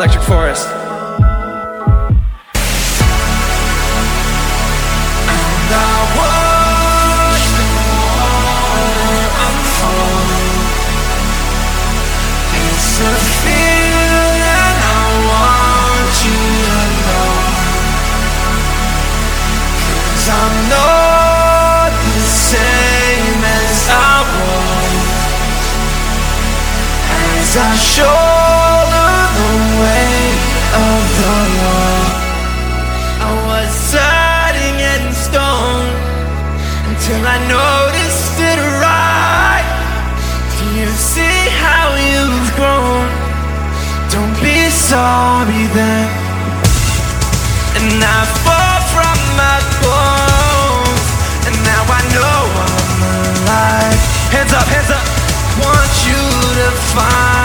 Electric Forest. I'm not the same as I was, as I shoulder the weight of the world. I was setting in stone until I noticed it right. Do you see how you've grown? Don't be sorry then. And I fall from my bones, and now I know I'm alive. Hands up, hands up. Want you to find